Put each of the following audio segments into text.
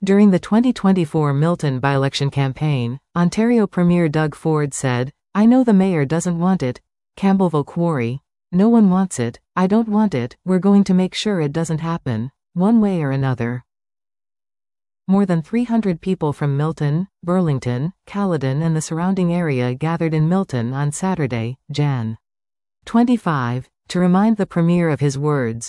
During the 2024 Milton by-election campaign, Ontario Premier Doug Ford said, "I know the mayor doesn't want it, Campbellville Quarry. No one wants it, I don't want it, we're going to make sure it doesn't happen, one way or another." More than 300 people from Milton, Burlington, Caledon and the surrounding area gathered in Milton on Saturday, Jan. 25, to remind the Premier of his words.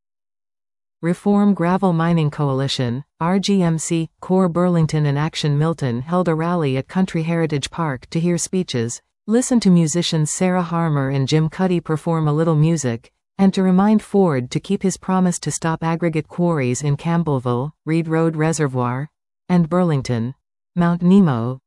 Reform Gravel Mining Coalition, RGMC, Core Burlington and Action Milton held a rally at Country Heritage Park to hear speeches, listen to musicians Sarah Harmer and Jim Cuddy perform a little music, and to remind Ford to keep his promise to stop aggregate quarries in Campbellville, Reed Road Reservoir, and Burlington, Mount Nemo.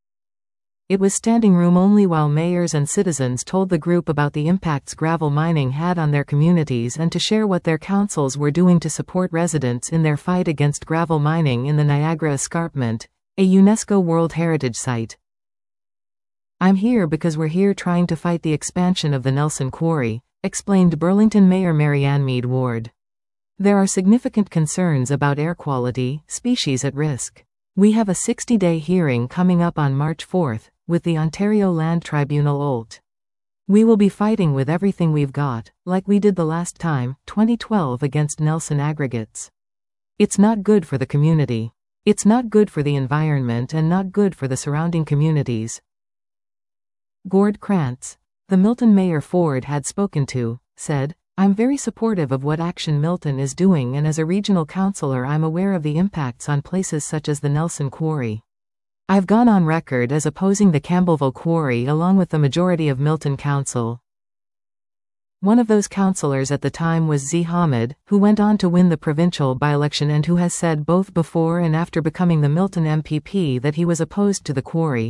It was standing room only while mayors and citizens told the group about the impacts gravel mining had on their communities and to share what their councils were doing to support residents in their fight against gravel mining in the Niagara Escarpment, a UNESCO World Heritage Site. "I'm here because we're here trying to fight the expansion of the Nelson Quarry," explained Burlington Mayor Marianne Mead Ward. "There are significant concerns about air quality, species at risk. We have a 60-day hearing coming up on March 4th, with the Ontario Land Tribunal OLT. We will be fighting with everything we've got, like we did the last time, 2012 against Nelson aggregates. It's not good for the community. It's not good for the environment and not good for the surrounding communities." Gord Krantz, the Milton Mayor Ford had spoken to, said, "I'm very supportive of what Action Milton is doing, and as a regional councillor I'm aware of the impacts on places such as the Nelson Quarry. I've gone on record as opposing the Campbellville Quarry along with the majority of Milton Council." One of those councillors at the time was Z. Hamid, who went on to win the provincial by-election and who has said both before and after becoming the Milton MPP that he was opposed to the quarry.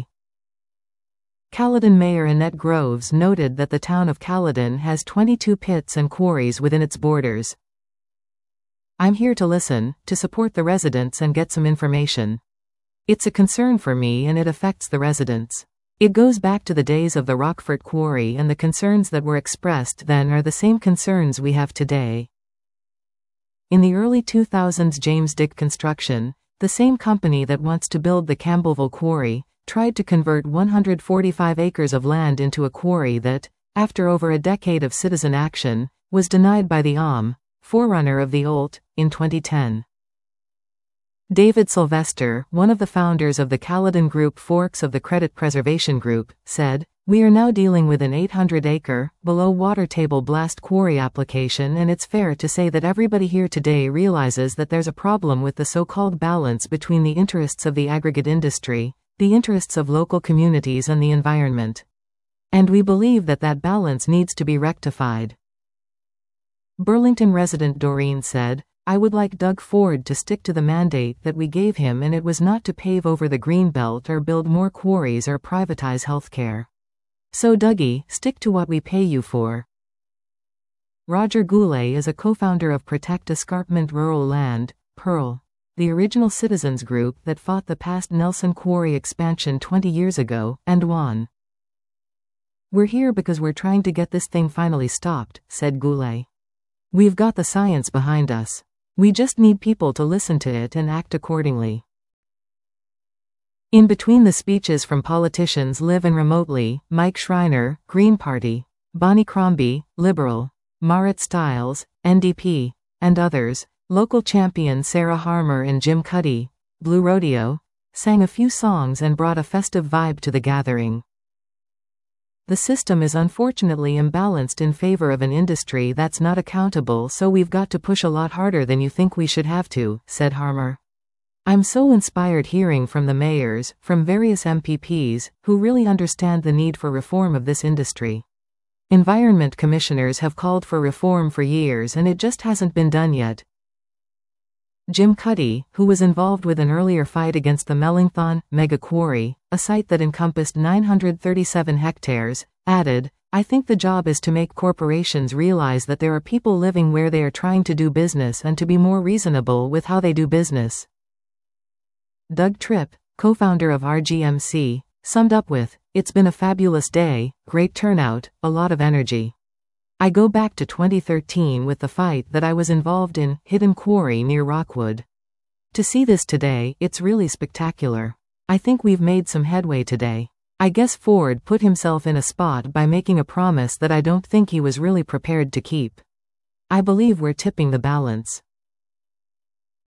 Caledon Mayor Annette Groves noted that the town of Caledon has 22 pits and quarries within its borders. "I'm here to listen, to support the residents and get some information. It's a concern for me and it affects the residents. It goes back to the days of the Rockfort Quarry, and the concerns that were expressed then are the same concerns we have today." In the early 2000s, James Dick Construction, the same company that wants to build the Campbellville Quarry, tried to convert 145 acres of land into a quarry that, after over a decade of citizen action, was denied by the OM, forerunner of the OLT, in 2010. David Sylvester, one of the founders of the Caledon Group forks of the Credit Preservation Group, said, "We are now dealing with an 800-acre, below water table blast quarry application, and it's fair to say that everybody here today realizes that there's a problem with the so-called balance between the interests of the aggregate industry, the interests of local communities and the environment. And we believe that that balance needs to be rectified." Burlington resident Doreen said, "I would like Doug Ford to stick to the mandate that we gave him, and it was not to pave over the Greenbelt or build more quarries or privatize healthcare. So Dougie, stick to what we pay you for." Roger Goulet is a co-founder of Protect Escarpment Rural Land, PEARL, the original citizens group that fought the past Nelson Quarry expansion 20 years ago, and won. "We're here because we're trying to get this thing finally stopped," said Goulet. "We've got the science behind us. We just need people to listen to it and act accordingly." In between the speeches from politicians live and remotely, Mike Schreiner, Green Party, Bonnie Crombie, Liberal, Marit Stiles, NDP, and others, local champion Sarah Harmer and Jim Cuddy, Blue Rodeo, sang a few songs and brought a festive vibe to the gathering. "The system is unfortunately imbalanced in favor of an industry that's not accountable, so we've got to push a lot harder than you think we should have to," said Harmer. "I'm so inspired hearing from the mayors, from various MPPs, who really understand the need for reform of this industry. Environment commissioners have called for reform for years and it just hasn't been done yet." Jim Cuddy, who was involved with an earlier fight against the Mellingthon Mega Quarry, a site that encompassed 937 hectares, added, "I think the job is to make corporations realize that there are people living where they are trying to do business and to be more reasonable with how they do business." Doug Tripp, co-founder of RGMC, summed up with, "It's been a fabulous day, great turnout, a lot of energy. I go back to 2013 with the fight that I was involved in, Hidden Quarry near Rockwood. To see this today, it's really spectacular. I think we've made some headway today. I guess Ford put himself in a spot by making a promise that I don't think he was really prepared to keep. I believe we're tipping the balance.